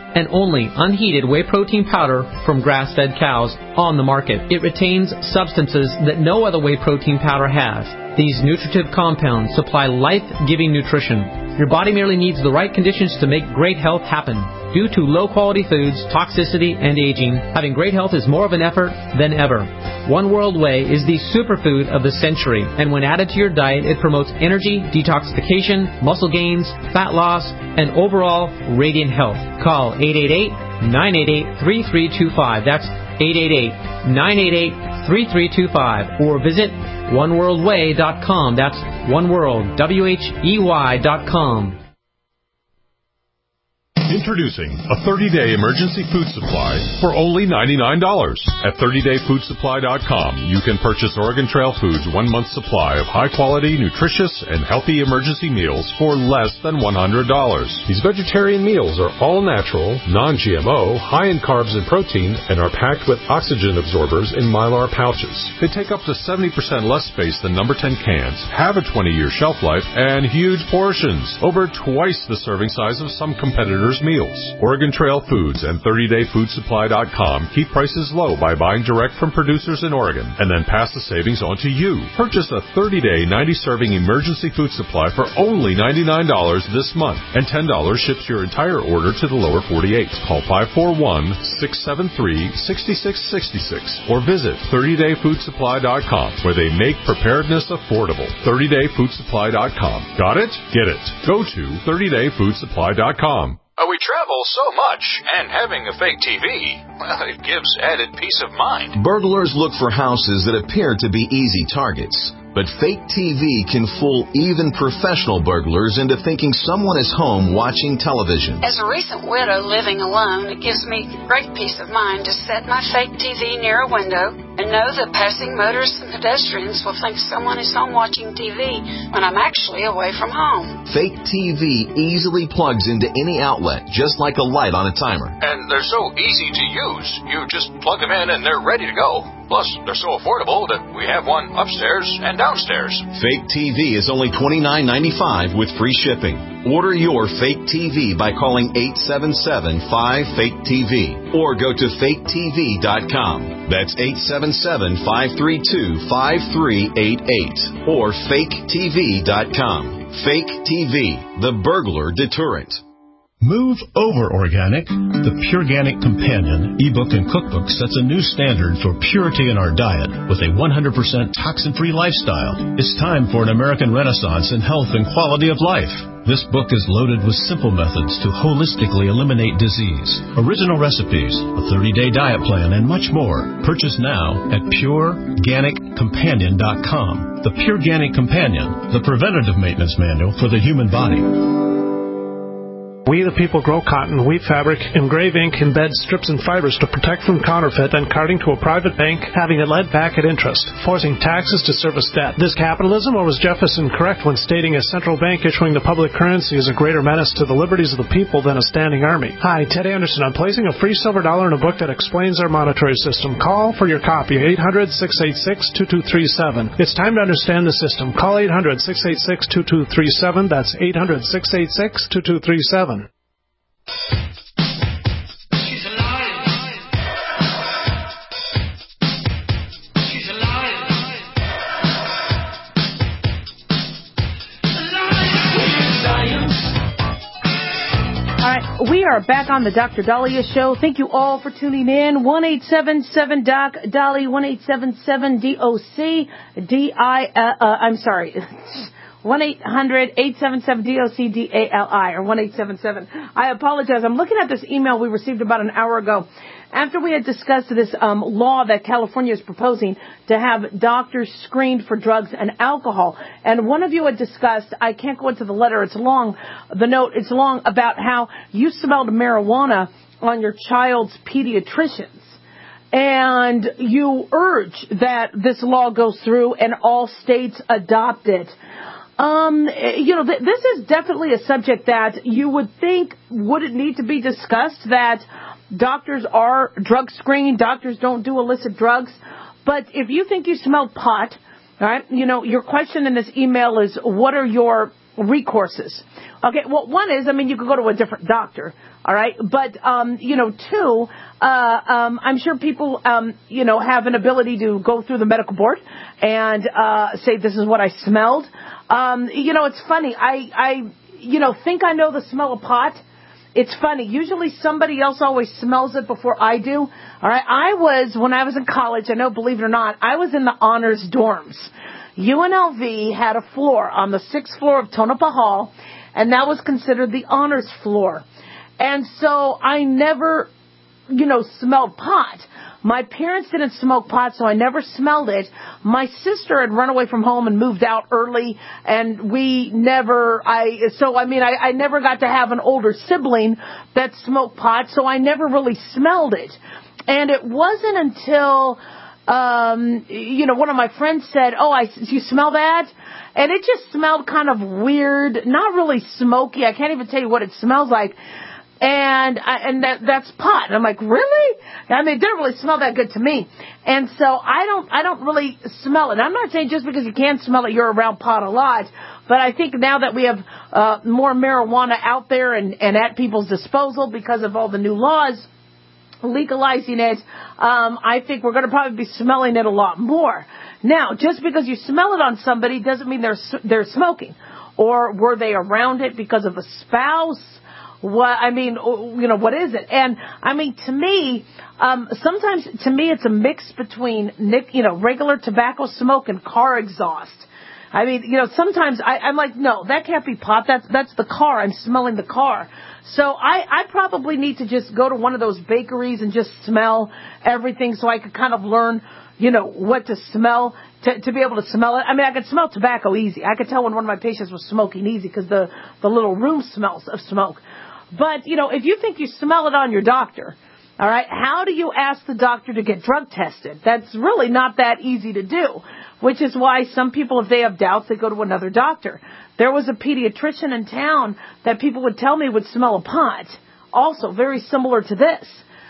and only unheated whey protein powder from grass-fed cows on the market. It retains substances that no other whey protein powder has. These nutritive compounds supply life-giving nutrition. Your body merely needs the right conditions to make great health happen. Due to low-quality foods, toxicity, and aging, having great health is more of an effort than ever. One World Whey is the superfood of the century, and when added to your diet, it promotes energy, detoxification, muscle gains, fat loss, and overall radiant health. Call eight eight eight, nine eight eight, three three two five. That's eight eight eight, nine eight eight, three three two five. Or visit one world way dot com. That's oneworld, W H E Y dot com. Introducing a thirty-day emergency food supply for only ninety-nine dollars. At thirty day food supply dot com, you can purchase Oregon Trail Foods' one-month supply of high-quality, nutritious, and healthy emergency meals for less than one hundred dollars. These vegetarian meals are all natural, non-G M O, high in carbs and protein, and are packed with oxygen absorbers in Mylar pouches. They take up to seventy percent less space than number ten cans, have a twenty year shelf life, and huge portions, over twice the serving size of some competitors' meals. Oregon Trail Foods and thirty day food supply dot com keep prices low by buying direct from producers in Oregon and then pass the savings on to you. Purchase a thirty day, ninety serving emergency food supply for only ninety-nine dollars this month, and ten dollars ships your entire order to the lower forty-eight. Call five four one, six seven three, six six six six or visit thirty day food supply dot com, where they make preparedness affordable. thirty day food supply dot com. Got it? Get it. Go to thirty day food supply dot com. Uh, we travel so much, and having a fake T V, well, it gives added peace of mind. Burglars look for houses that appear to be easy targets. But fake T V can fool even professional burglars into thinking someone is home watching television. As a recent widow living alone, it gives me great peace of mind to set my fake T V near a window and know that passing motorists and pedestrians will think someone is home watching T V when I'm actually away from home. Fake T V easily plugs into any outlet, just like a light on a timer. And they're so easy to use. You just plug them in and they're ready to go. Plus, they're so affordable that we have one upstairs and downstairs. Fake T V is only twenty-nine ninety-five with free shipping. Order your fake T V by calling eight seven seven, five, fake T V or go to fake T V dot com. That's eight seven seven, five three two, five three eight eight or fake T V dot com. Fake T V, the burglar deterrent. Move over organic. The Pureganic Companion ebook and cookbook sets a new standard for purity in our diet with a one hundred percent toxin-free lifestyle. It's time for an American renaissance in health and quality of life. This book is loaded with simple methods to holistically eliminate disease, original recipes, a thirty day diet plan, and much more. Purchase now at pure ganic companion dot com. The Pureganic Companion, the preventative maintenance manual for the human body. We the people grow cotton, weave fabric, engrave ink, embed strips and fibers to protect from counterfeit and carting to a private bank, having it led back at interest, forcing taxes to service debt. This capitalism, or was Jefferson correct when stating a central bank issuing the public currency is a greater menace to the liberties of the people than a standing army? Hi, Ted Anderson. I'm placing a free silver dollar in a book that explains our monetary system. Call for your copy, eight hundred, six eight six, two two three seven. It's time to understand the system. Call eight hundred, six eight six, two two three seven. That's eight hundred, six eight six, two two three seven. She's alive. She's alive. Alive. All right, we are back on the Doctor Dahlia Show. Thank you all for tuning in. one eight seven seven Doc Dolly, one eight seven seven D O C D I. Uh, uh, I'm sorry. one eight hundred, eight seven seven, D O C D A L I or one eight seven seven. I apologize. I'm looking at this email we received about an hour ago after we had discussed this um, law that California is proposing to have doctors screened for drugs and alcohol. And one of you had discussed, I can't go into the letter, it's long, the note, it's long, about how you smelled marijuana on your child's pediatricians. And you urge that this law goes through and all states adopt it. Um, you know, th- this is definitely a subject that you would think wouldn't need to be discussed, that doctors are drug screened, doctors don't do illicit drugs. But if you think you smell pot, all right, you know, your question in this email is, what are your recourses. Okay, well, one is, I mean, you could go to a different doctor, all right? But, um, you know, two, uh, um, I'm sure people, um, you know, have an ability to go through the medical board and uh, say this is what I smelled. Um, you know, it's funny. I, I, you know, think I know the smell of pot. It's funny. Usually somebody else always smells it before I do. All right, I was, when I was in college, I know, believe it or not, I was in the honors dorms. U N L V had a floor on the sixth floor of Tonopah Hall, and that was considered the honors floor. And so I never, you know, smelled pot. My parents didn't smoke pot, so I never smelled it. My sister had run away from home and moved out early, and we never, I, so I mean, I, I never got to have an older sibling that smoked pot, so I never really smelled it. And it wasn't until, um, you know, one of my friends said, oh, I, you smell that? And it just smelled kind of weird, not really smoky. I can't even tell you what it smells like. And I, and that that's pot. And I'm like, really? I mean, it didn't really smell that good to me. And so I don't I don't really smell it. I'm not saying just because you can't smell it, you're around pot a lot. But I think now that we have uh, more marijuana out there and, and at people's disposal because of all the new laws legalizing it, um, I think we're going to probably be smelling it a lot more. Now, just because you smell it on somebody doesn't mean they're they're smoking. Or were they around it because of a spouse? What, I mean, you know, what is it? And, I mean, to me, um, sometimes, to me, it's a mix between, nic- you know, regular tobacco smoke and car exhaust. I mean, you know, sometimes I, I'm like, no, that can't be pot. That's, that's the car. I'm smelling the car. So I, I probably need to just go to one of those bakeries and just smell everything so I could kind of learn, you know, what to smell, to, to be able to smell it. I mean, I could smell tobacco easy. I could tell when one of my patients was smoking easy because the, the little room smells of smoke. But, you know, if you think you smell it on your doctor, all right, how do you ask the doctor to get drug tested? That's really not that easy to do, which is why some people, if they have doubts, they go to another doctor. There was a pediatrician in town that people would tell me would smell a pot, also very similar to this.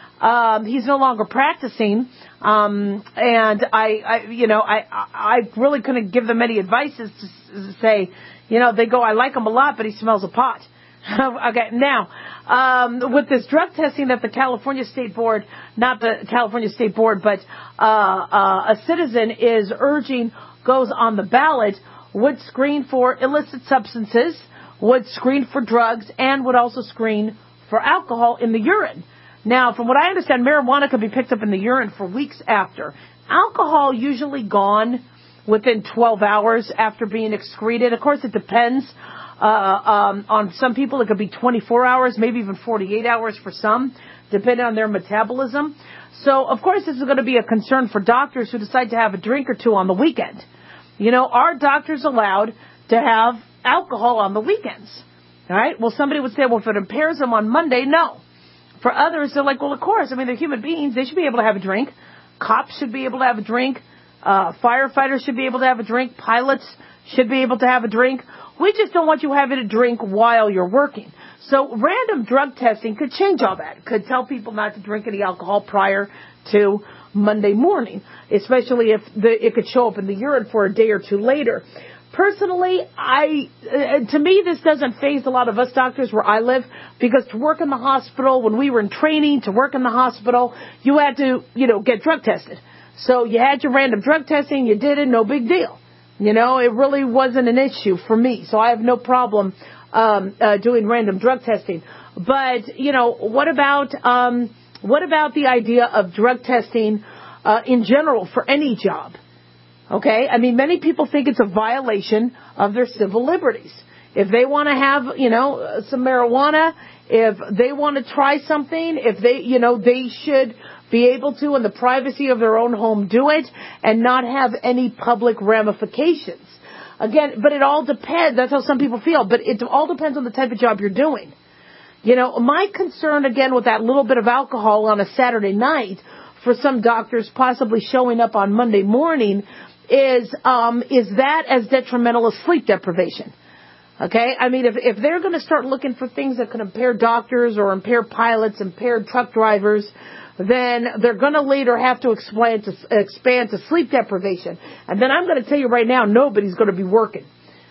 Um, he's no longer practicing, um, and I, I, you know, I, I really couldn't give them any advice as to say, you know, they go, I like him a lot, but he smells a pot. Okay, now, um, with this drug testing that the California State Board, not the California State Board, but uh, uh, a citizen is urging goes on the ballot, would screen for illicit substances, would screen for drugs, and would also screen for alcohol in the urine. Now, from what I understand, marijuana could be picked up in the urine for weeks after. Alcohol usually gone within twelve hours after being excreted. Of course, it depends. Uh, um, on some people, it could be twenty-four hours, maybe even forty-eight hours for some, depending on their metabolism. So, of course, this is going to be a concern for doctors who decide to have a drink or two on the weekend. You know, are doctors allowed to have alcohol on the weekends? All right? Well, somebody would say, well, if it impairs them on Monday, no. For others, they're like, well, of course. I mean, they're human beings. They should be able to have a drink. Cops should be able to have a drink. Uh, firefighters should be able to have a drink. Pilots should be able to have a drink. We just don't want you having a drink while you're working. So random drug testing could change all that. It could tell people not to drink any alcohol prior to Monday morning, especially if the, it could show up in the urine for a day or two later. Personally, I uh, to me, this doesn't faze a lot of us doctors where I live, because to work in the hospital, when we were in training, to work in the hospital, you had to, you know, get drug tested. So you had your random drug testing, you did it, no big deal. You know, it really wasn't an issue for me, so I have no problem um, uh, doing random drug testing. But, you know, what about um, what about the idea of drug testing uh, in general for any job? Okay, I mean, many people think it's a violation of their civil liberties. If they want to have, you know, some marijuana, if they want to try something, if they, you know, they should be able to, in the privacy of their own home, do it and not have any public ramifications. Again, but it all depends. That's how some people feel. But it all depends on the type of job you're doing. You know, my concern, again, with that little bit of alcohol on a Saturday night for some doctors possibly showing up on Monday morning is, um, is that as detrimental as sleep deprivation? Okay? I mean, if, if they're going to start looking for things that could impair doctors or impair pilots, impair truck drivers, then they're going to later have to expand to, expand to sleep deprivation. And then I'm going to tell you right now, nobody's going to be working.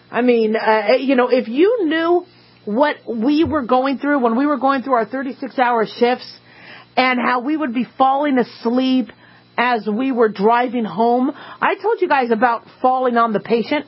I mean, uh, you know, if you knew what we were going through when we were going through our thirty-six hour shifts and how we would be falling asleep as we were driving home. I told you guys about falling on the patient.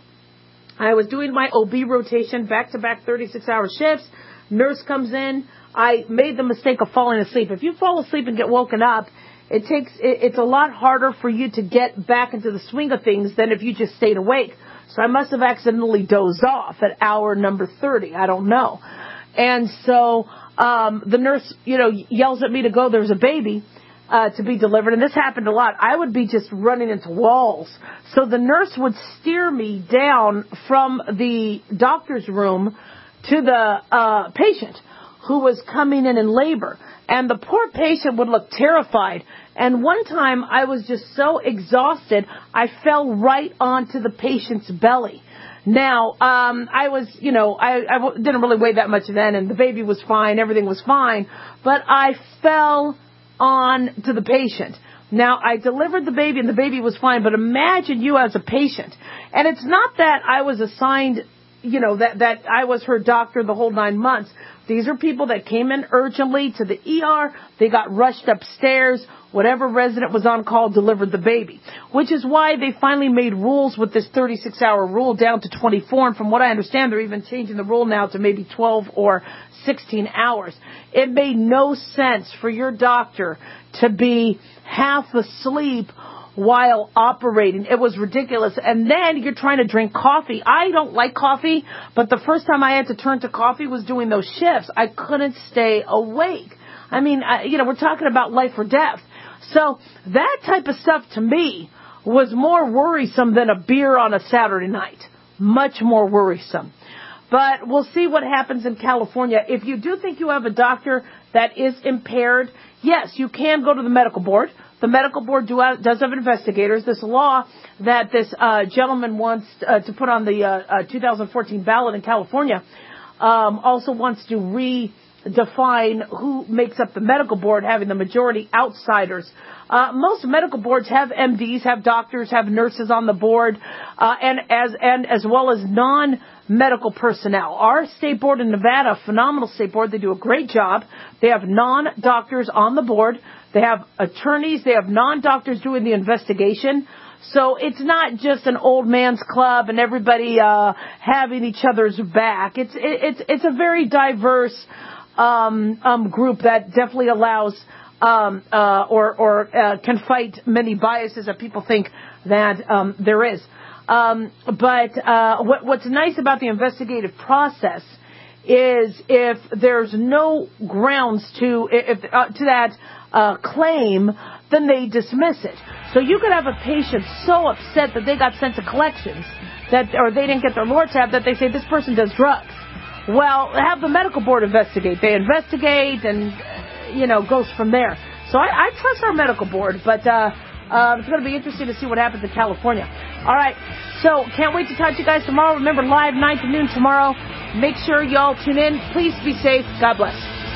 I was doing my O B rotation, back-to-back thirty-six hour shifts. Nurse comes in. I made the mistake of falling asleep. If you fall asleep and get woken up, it takes it, it's a lot harder for you to get back into the swing of things than if you just stayed awake. So I must have accidentally dozed off at hour number thirty. I don't know. And so um, the nurse, you know, yells at me to go. There's a baby uh, to be delivered. And this happened a lot. I would be just running into walls. So the nurse would steer me down from the doctor's room to the uh, patient who was coming in in labor. And the poor patient would look terrified. And one time I was just so exhausted, I fell right onto the patient's belly. Now, um, I was, you know, I, I w- didn't really weigh that much then, and the baby was fine, everything was fine. But I fell on to the patient. Now, I delivered the baby, and the baby was fine, but imagine you as a patient. And it's not that I was assigned, you know, that, that I was her doctor the whole nine months. These are people that came in urgently to the E R. They got rushed upstairs. Whatever resident was on call delivered the baby, which is why they finally made rules with this thirty-six hour rule down to twenty-four. And from what I understand, they're even changing the rule now to maybe twelve or sixteen hours. It made no sense for your doctor to be half asleep while operating. It was ridiculous. And then you're trying to drink coffee. I don't like coffee, but the first time I had to turn to coffee was doing those shifts. I couldn't stay awake. I mean, I, you know, we're talking about life or death. So that type of stuff to me was more worrisome than a beer on a Saturday night. Much more worrisome. But we'll see what happens in California. If you do think you have a doctor that is impaired, yes, you can go to the medical board. The medical board do have, does have investigators. This law that this uh, gentleman wants uh, to put on the uh, uh, two thousand fourteen ballot in California um, also wants to redefine who makes up the medical board, having the majority outsiders. Uh, most medical boards have M Ds, have doctors, have nurses on the board, uh, and as and as well as non-medical personnel. Our state board in Nevada, a phenomenal state board. They do a great job. They have non-doctors on the board. They have attorneys. They have non-doctors doing the investigation. So it's not just an old man's club and everybody uh, having each other's back. It's it, it's it's a very diverse um, um, group that definitely allows um, uh, or or uh, can fight many biases that people think that um, there is. Um, but uh, what, what's nice about the investigative process is if there's no grounds to if uh, to that uh, claim, then they dismiss it. So you could have a patient so upset that they got sent to collections, that or they didn't get their Lord tab, that they say this person does drugs. Well, have the medical board investigate. They investigate and, you know, goes from there. So I, I trust our medical board, but uh, uh, it's going to be interesting to see what happens in California. All right, so can't wait to talk to you guys tomorrow. Remember, live nine to noon tomorrow. Make sure y'all tune in. Please be safe. God bless.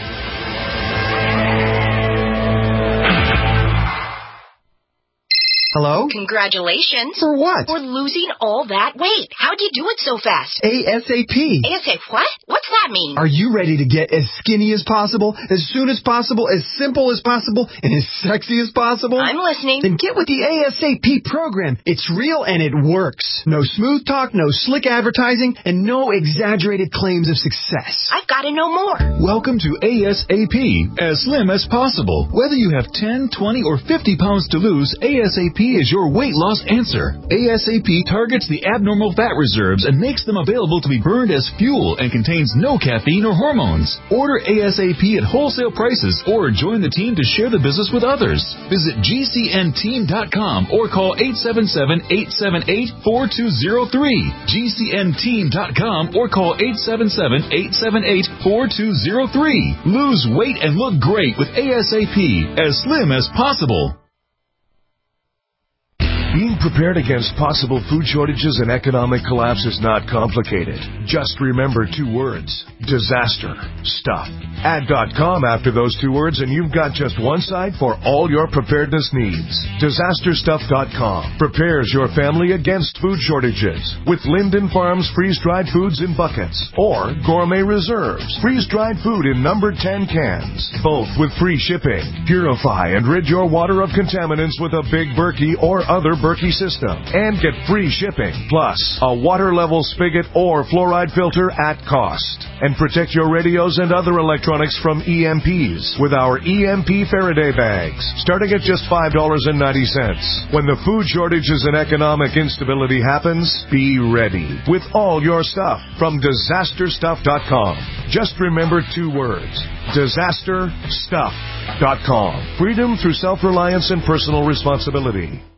Hello? Congratulations. For what? For losing all that weight. How'd you do it so fast? ASAP. ASAP what? What's that mean? Are you ready to get as skinny as possible, as soon as possible, as simple as possible, and as sexy as possible? I'm listening. Then get with the ASAP program. It's real and it works. No smooth talk, no slick advertising, and no exaggerated claims of success. I've got to know more. Welcome to ASAP, as slim as possible. Whether you have ten, twenty, or fifty pounds to lose, ASAP is your weight loss answer. ASAP targets the abnormal fat reserves and makes them available to be burned as fuel and contains no caffeine or hormones. Order ASAP at wholesale prices or join the team to share the business with others. Visit G C N team dot com or call eight seven seven, eight seven eight, four two zero three. G C N team dot com or call eight seven seven, eight seven eight, four two zero three. Lose weight and look great with ASAP, as slim as possible. Being prepared against possible food shortages and economic collapse is not complicated. Just remember two words: disaster stuff. Add .com after those two words and you've got just one site for all your preparedness needs. disaster stuff dot com prepares your family against food shortages with Linden Farms freeze-dried foods in buckets or Gourmet Reserves freeze-dried food in number ten cans, both with free shipping. Purify and rid your water of contaminants with a Big Berkey or other Berkey system and get free shipping, plus a water level spigot or fluoride filter at cost. And protect your radios and other electronics from E M Ps with our E M P Faraday bags, starting at just five dollars and ninety cents. When the food shortages and economic instability happens, be ready with all your stuff from disaster stuff dot com. Just remember two words: disaster stuff dot com. Freedom through self-reliance and personal responsibility.